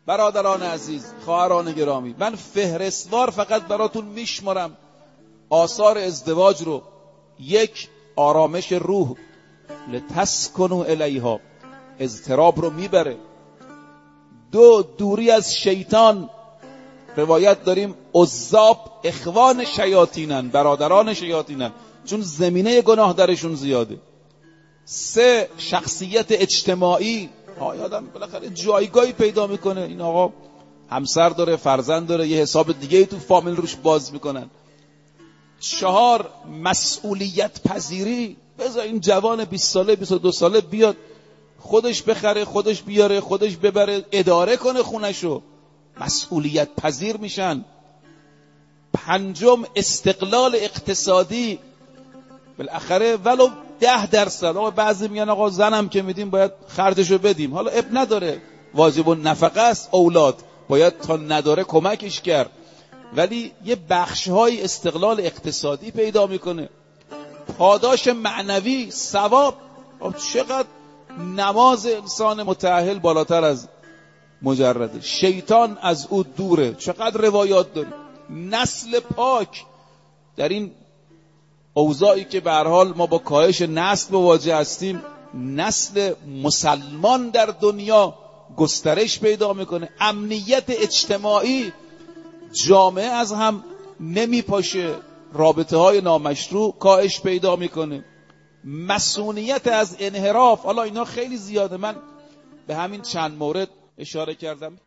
برادران عزیز، خواهران گرامی، من فهرستوار فقط براتون میشمارم آثار ازدواج رو. 1، آرامش روح، لتسکنوا الیها، اضطراب رو میبره. 2، دوری از شیطان. روایت داریم عزاب اخوان شیاطینن، برادران شیاطینن، چون زمینه گناه درشون زیاده. 3، شخصیت اجتماعی. آدم بالاخره جایگاهی پیدا میکنه، این آقا همسر داره، فرزند داره، یه حساب دیگه تو فامیل روش باز میکنن. 4، مسئولیت پذیری. بذار این جوان 20 ساله 22 ساله بیاد خودش بخره، خودش بیاره، خودش ببره، اداره کنه خونشو. مسئولیت پذیر میشن. 5، استقلال اقتصادی. بالاخره ولو 10%. آقا بعضی میگن آقا زنم که میدیم باید خرجشو بدیم. حالا اب نداره، واجب النفقه است، اولاد باید تا نداره کمکش کرد، ولی یه بخش‌های استقلال اقتصادی پیدا میکنه. پاداش معنوی، ثواب. چقدر نماز انسان متأهل بالاتر از مجرده، شیطان از او دوره. چقدر روایات داریم. نسل پاک. در این اوضاعی که به هر حال ما با کاهش نسل مواجه هستیم، نسل مسلمان در دنیا گسترش پیدا میکنه. امنیت اجتماعی، جامعه از هم نمیپاشه، رابطه های نامشروع کاهش پیدا میکنه. مسئولیت از انحراف. حالا اینا خیلی زیاده، من به همین چند مورد اشاره کردم.